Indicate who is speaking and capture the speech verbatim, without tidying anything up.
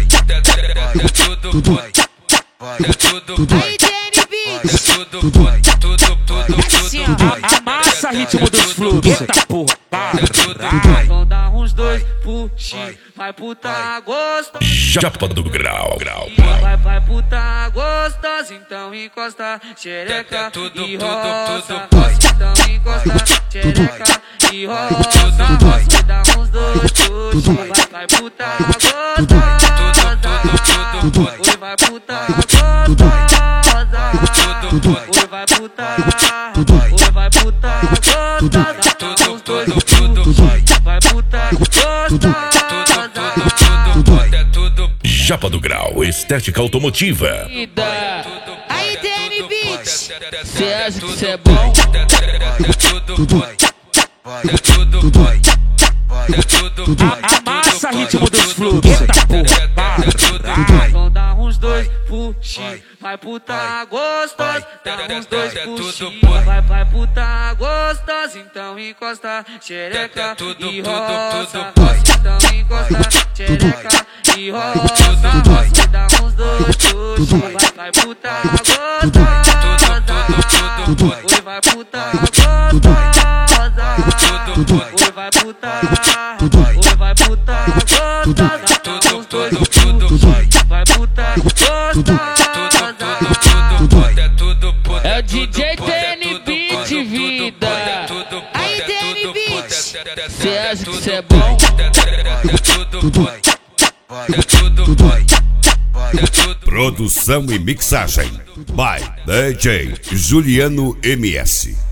Speaker 1: tudo boy, é tudo boy, tudo boy, tudo tudo tudo boy.
Speaker 2: Amassa ritmo dos fluxos. Eita porra.
Speaker 3: Então dá uns dois puxi, vai puta gostosa.
Speaker 4: Chapa do grau, grau.
Speaker 3: Vai, vai puta gostosa, então encosta xereca e roça. Então encosta xereca e roça. Dá uns dois puxi, vai, vai puta gostosa. Oi, vai puta gostosa. Oi, vai puta. Oi, vai puta gostosa. Vai puta gostosa.
Speaker 4: Chapa do grau, estética automotiva.
Speaker 5: Aí, D N Beats,
Speaker 2: Cê acha que cê é bom?
Speaker 1: Tudo boy, é tudo boy.
Speaker 2: Amassa ritmo dos fluxos. Eita porra.
Speaker 3: Então dá uns dois puxi, vai puta gostosa. Dá uns dois puxi, vai, vai puta gostosa. Então encosta xereca e roça. Então encosta xereca e roça. Dá uns dois puxi, vai, vai puta gostosa. Oi, vai puta gostosa. Oi, vai puta. Oi, vai puta gostosa. Dá uns dois puxi, vai puta gostosa.
Speaker 2: É o D J D N Beats, vida.
Speaker 5: aí, D N Beats,
Speaker 2: Cê acha que cê é bom?
Speaker 4: Produção e mixagem by D J Juliano M S.